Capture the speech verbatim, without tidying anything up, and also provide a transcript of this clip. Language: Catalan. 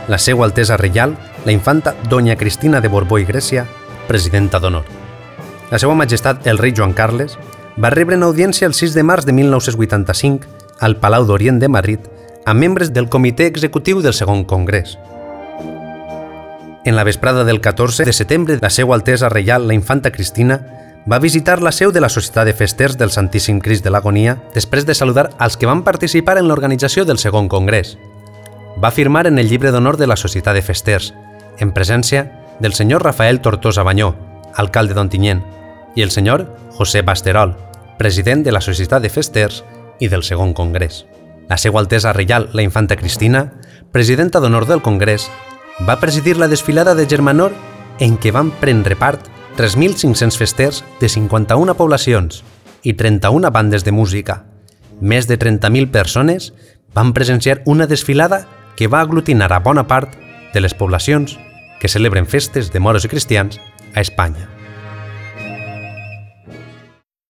la Seva Altesa Reial, la infanta Doña Cristina de Borbó i Grècia, presidenta d'honor. La Seva Majestat el rei Joan Carles va rebre una audiència el sis de març de mil nou-cents vuitanta-cinc al Palau d'Orient de Madrid amb membres del Comitè Executiu del Segon Congrés. En la vesprada del catorze de setembre, la Seva Altesa Reial, la infanta Cristina, va visitar la seu de la Societat de Festers del Santíssim Crist de l'Agonia després de saludar als que van participar en l'organització del Segon Congrés. Va firmar en el llibre d'honor de la Societat de Festers, en presència del senyor Rafael Tortosa Banyó, alcalde d'Ontinyent, i el senyor José Basterol, president de la Societat de Festers i del Segon Congrés. La Seva Altesa Reial, la infanta Cristina, presidenta d'honor del Congrés, va presidir la desfilada de Germanor en què van prendre part tres mil cinc-cents festers de cinquanta-una poblacions i trenta-una bandes de música. Més de trenta mil persones van presenciar una desfilada que va aglutinar a bona part de les poblacions que celebren festes de moros i cristians a Espanya.